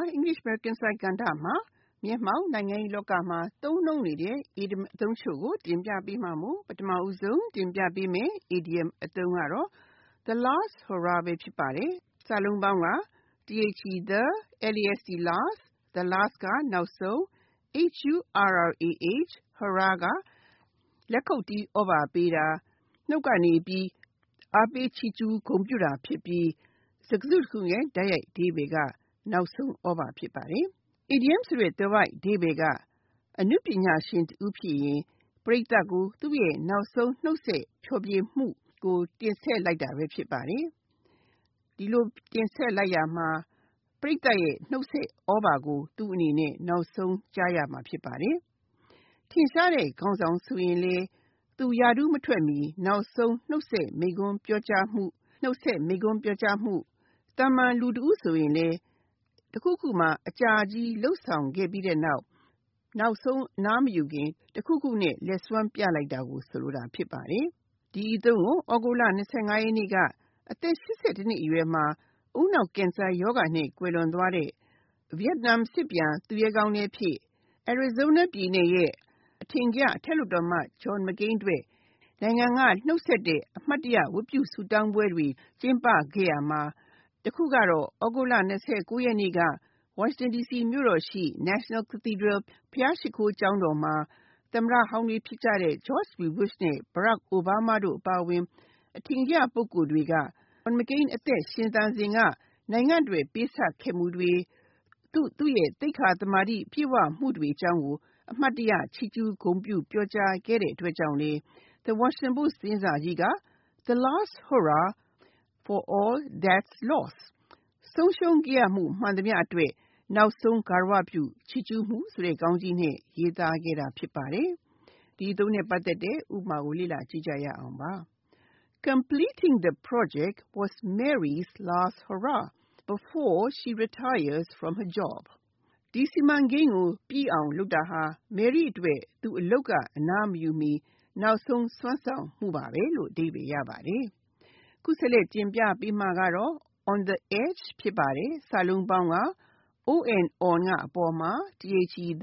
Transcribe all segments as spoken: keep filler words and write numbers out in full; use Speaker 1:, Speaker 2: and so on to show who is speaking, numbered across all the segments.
Speaker 1: English American စာကဏ္ဍမှာမျက်မှောက်နိုင်ငံရေးလောကမှာသုံးနှုန်းနေတဲ့ idiom အသုံးချုပ်ကိုတင်ပြပေးမှာမို့ပထမဦးဆုံးတင်ပြပေးမယ် idiom အသုံးကတော့ the last hurrah ပဲဖြစ်ပါတယ်။စာလုံးပေါင်းက the, last, the last ကနောက်ဆုံး hurrah, hurrah ကလက်ခုပ်တီးဩဘာပေးတာနှုတ်ကနေပြီးအားပေးချီးကျူးဂုဏ်ပြုတာဖြစ်ပြီးစကားစုတစ်ခုရဲ့တိုက်ရိုက်အဓိပ္ပာယ်ကနောက်ဆုံးဩဘာဖြစ်ပါတယ်။ idiom ဆိုတဲ့သွယ်ဝိုက်အဓိပ္ပာယ်ကအနုပညာရှင်တူဖြစ်ရင်ပရိသတ်ကိုသူ့ရဲ့နောက်ဆုံးနှုတ်ဆက်ဖျော်ဖြေမှုကိုတင်ဆက်လိုက်တာပဲဖြစ်ပါတယ်။ဒီလိုတင်ဆက်လိုက်ရမှာပရိသတ်ရဲ့နှုတ်ဆက်ဩဘာကိုသူ့အနေနဲ့နောက်ဆုံးကြားရမှာဖြစ်ပါတယ်။ထင်ရှားတဲ့ခေါင်းဆောင်ဆိုရင်လေသူရာထူးမထွက်မီနောက်ဆုံးနှုတ်ဆက်မိန့်ခွန်းပြောကြားမှုနှုတ်ဆက်မိန့်ခွန်းပြောကြားမှုတာမန်လူတဦးဆိုရင်လေတခုခုမှအကြာကြီးလှုပ်ဆောင်ခဲ့ပြီးတဲ့နောက်နောက်ဆုံးအနားမယူခင်တခုခုနဲ့လက်စွမ်းပြလိုက်တာကိုဆိုလိုတာဖြစ်ပါတယ်။ဒီအသုံးကိုဩဂုတ်လ၂၅ရက်နေ့ကအသက်၈၁နှစ်အရွယ်မှာဦးနှောက်ကင်ဆာရောဂါနဲ့ကွယ်လွန်သွားတဲ့ဗီယက်နမ်စစ်ပြန်သူရဲကောင်းလည်းဖြစ် Arizona ပြည်နယ်ရဲ့အထင်ကရအထက်လွှတ်တော်အမတ် John McCain အတွက်နိုင်ငံကနှုတ်ဆက်တဲ့အမှတ်တရဝတ်ပြုဆုတောင်းပွဲတွေကျင်းပခဲ့ရမှာတခုကတော့ဩဂုတ်လ၂၉ရက်နေ့ကဝါရှင်တန်ဒီစီမြို့တော်ရှိ National Cathedral ဘုရားရှိခိုးကျောင်းတော်မှာသမ္မတဟောင်းတွေဖြစ်ကြတဲ့ George W. Bush နဲ့ Barack Obama တို့အပါအဝင်အထင်ကရပုဂ္ဂိုလ်တွေက John McCain အသက်ရှင်သန်စဉ်ကနိုင်ငံအတွက်ပေးဆပ်ခဲ့မှုတွေသူ့သူ့ရဲ့သိက္ခာသမာဓိပြည့်ဝမှုတွေအကြောင်းကိုအမှတ်တရချီးကျူးဂုဏ်ပြုပြောကြားခဲ့တဲ့အတွက်ကြောင့်လေ The Washington Post သတင်းစာကြီးက The last hurrah for all that's lost ဆုံးရှုံးခဲ့ရမှုမှန်သမျှအတွက်နောက်ဆုံးဂါရဝပြုချီးကျူးမှုဆိုတဲ့ခေါင်းကြီးနဲ့ရေးသားခဲ့တာဖြစ်ပါတယ်။ဒီအသုံးနဲ့ပတ်သက်တဲ့ဥပမာကိုလေ့လာကြည့်ကြရအောင်ပါ။ Completing the project was Mary's last hurrah before she retires from her job. ဒီစီမံကိန်းကိုပြီးအောင်လုပ်တာဟာ Mary အတွက်သူအလုပ်ကအနားမယူမီနောက်ဆုံးစွမ်းဆောင်မှုပါပဲလို့အဓိပ္ပာယ်ရပါတယ်။ခုဆက်လက်တင်ပြပေးမှာကတော့ on the edge ဖြစ်ပါတယ်။စာလုံးပေါင်းက on on ကအပေါ်မှာ the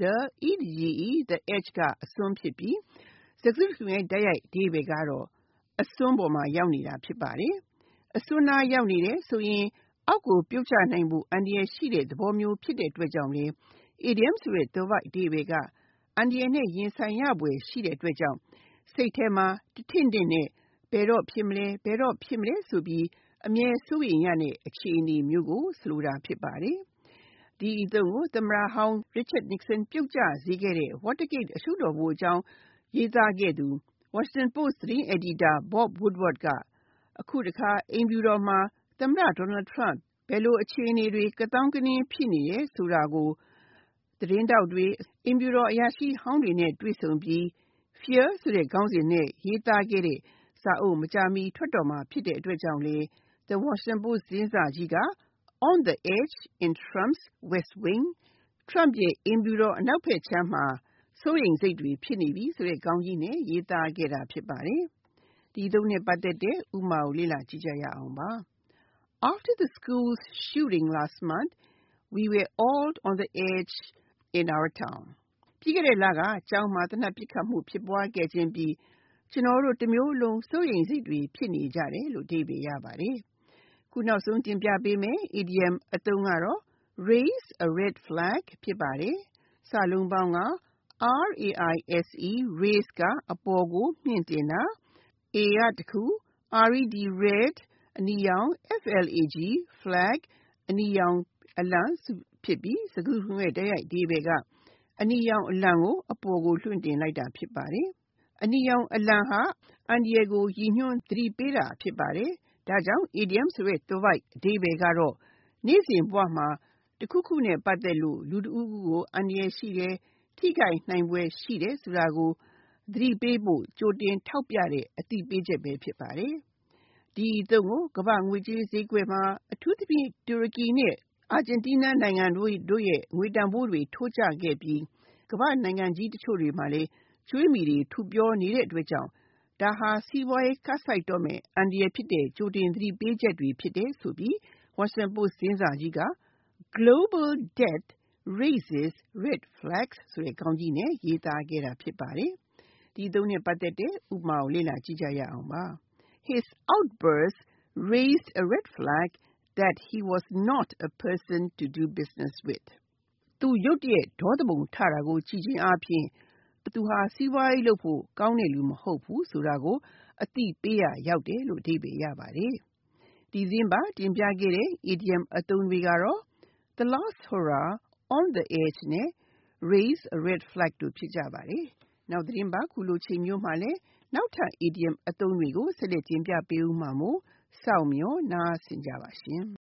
Speaker 1: ed the edge ကအစွန်းဖြစ်ပြီးစကားစုတစ်ခုရဲ့တိုက်ရိုက်အဓိပ္ပာယ်ကတော့အစွန်းပေါ်မှာရောက်နေတာဖြစ်ပါတယ်။အစွန်းနားရောက်နေတယ်ဆိုရင်အောက်ကိုပြုတ်ကျနိုင်ဖို့အန္တရာယ်ရှိတဲ့သဘောမျိုးဖြစ်တဲ့အတွက်ကြောင့်လေ idiom ဆိုတဲ့သွယ်ဝိုက်အဓိပ္ပာယ်ကအန္တရာယ်နဲ့ရင်ဆိုင်ရဖွယ်ရှိတဲ့အတွက်ကြောင့်စိတ်ထဲမှာတထင့်ထင့်နဲ့ဘယ်တော့ဖြစ်မလဲဘယ်တော့ဖြစ်မလဲဆိုပြီးအမြဲစိုးရိမ်ရတဲ့အခြေအနေမျိုးကိုဆိုလိုတာဖြစ်ပါတယ်။ဒီအသုံးကိုသမ္မတဟောင်း Richard Nixon ပြုတ်ကျစေခဲ့တဲ့ Watergate အရှုပ်တော်ပုံအကြောင်းရေးသားခဲ့သူ Washington Post သတင်းအယ်ဒီတာ Bob Woodward ကအခုတခါအိမ်ဖြူတော်မှာသမ္မတ Donald Trump ဘယ်လိုအခြေအနေတွေကကသောင်းကနင်းဖြစ်နေတယ်ဆိုတာကိုသတင်းတောက်တွေအိမ်ဖြူတော်အရာရှိဟောင်းတွေနဲ့တွေ့ဆုံပြီး Fear ဆိုတဲ့ခေါင်းစဉ်နဲ့ရေးသားခဲ့တဲ့စာအုပ်မကြာမီထွက်တော်မှာဖြစ်တဲ့အတွက်ကြောင့်လေ The Washington Post သတင်းစာကြီးက On the edge in Trump's West Wing Trump ရဲ့အိမ်ဖြူတော်အနောက်ဘက်ခြမ်းမှာစိုးရိမ်စိတ်တွေဖြစ်နေပြီဆိုတဲ့ခေါင်းကြီးနဲ့ရေးသားခဲ့တာဖြစ်ပါတယ်။ဒီသုံးနဲ့ပတ်သက်တဲ့ဥပမာကိုလေ့လာကြည့်ကြရအောင်ပါ။ After the school shooting last month, we were all on the edge in our town. ပြီးခဲ့တဲ့လကကျောင်းမှာသေနတ်ပစ်ခတ်မှုဖြစ်ပွားခဲ့ခြင်းပြီးကျွန်တော်တို့တစ်မျိုးလုံးစိုးရိမ်စိတ်တွေဖြစ်နေကြတယ်လို့အဓိပ္ပာယ်ရပါတယ်။ခုနောက်ဆုံးတင်ပြပေးမယ် idiom အသုံးကတော့ raise a red flag ဖြစ်ပါတယ်။စာလုံးပေါင်းက R-A-I-S-E raise ကအပေါ်ကိုမြှင့်တင်တာ A ကတစ်ခု R-E-D red အနီရောင် F-L-A-G flag အနီရောင်အလံဖြစ်ပြီးစကားစုရဲ့တိုက်ရိုက်အဓိပ္ပာယ်ကအနီရောင်အလံကိုအပေါ်ကိုလွှင့်တင်လိုက်တာဖြစ်ပါတယ်။အနီရောင်အလံဟာအန္တရာယ်ကိုရည်ညွှန်းသတိပေးတာဖြစ်ပါတယ်။ဒါကြောင့် idiom ဆိုတဲ့သွယ်ဝိုက်အဓိပ္ပာယ်ကတော့နေ့စဉ်ဘဝမှာတစ်ခုခုနဲ့ပတ်သက်လို့လူတစ်ဦးဦးကိုအန္တရာယ်ရှိတယ်ထိခိုက်နိုင်ဖွယ်ရှိတယ်ဆိုတာကိုသတိပေးဖို့ကြိုတင်ထောက်ပြတဲ့အသိပေးချက်ပဲဖြစ်ပါတယ်။ဒီအသုံးကိုကမ္ဘာငွေကြေးဈေးကွက်မှာအထူးသဖြင့်တူရကီနဲ့အာဂျင်တီးနားနိုင်ငံတို့တို့ရဲ့ငွေတန်ဖိုးတွေထိုးကျခဲ့ပြီးကမ္ဘာနိုင်ငံကြီးတချို့တွေမှာလည်းကျွေးမီတွေထူပြောနေတဲ့အတွက်ကြောင့်ဒါဟာစီးပွားရေးခက်စိုက်တော့မယ်အန္တရာယ်ဖြစ်တဲ့ကြိုတင်သတိပေးချက်တွေဖြစ်တယ်ဆိုပြီး Washington Post သတင်းစာကြီးက Global death raises red flags ဆိုတဲ့ခေါင်းကြီးနဲ့ရေးသားခဲ့တာဖြစ်ပါတယ်။ဒီသုံးနဲ့ပတ်သက်တဲ့ဥပမာကိုလေ့လာကြည့်ကြရအောင်ပါ။ His outburst raised a red flag that he was not a person to do business with. သူရုတ်တရက်ဒေါသပုံထတာကိုကြည့်ခြင်းအပြင်သူဟာစီးပွားရေးလုပ်ဖို့ကောင်းတဲ့လူမဟုတ်ဘူးဆိုတာကိုအသိပေးရရောက်တယ်လို့အဓိပ္ပာယ်ရပါတယ်။ဒီသတင်းပါတင်ပြခဲ့တဲ့ idiom အသုံးတွေကတော့ the last hurrah, on the edge နဲ့ raise a red flag တို့ဖြစ်ကြပါတယ်။နောက်သတင်းပါခုလိုချိန်မျိုးမှာလည်းနောက်ထပ် idiom အသုံးတွေကိုဆက်လက်တင်ပြပေးဦးမှာမို့စောင့်မျှော်နားဆင်ကြပါရှင်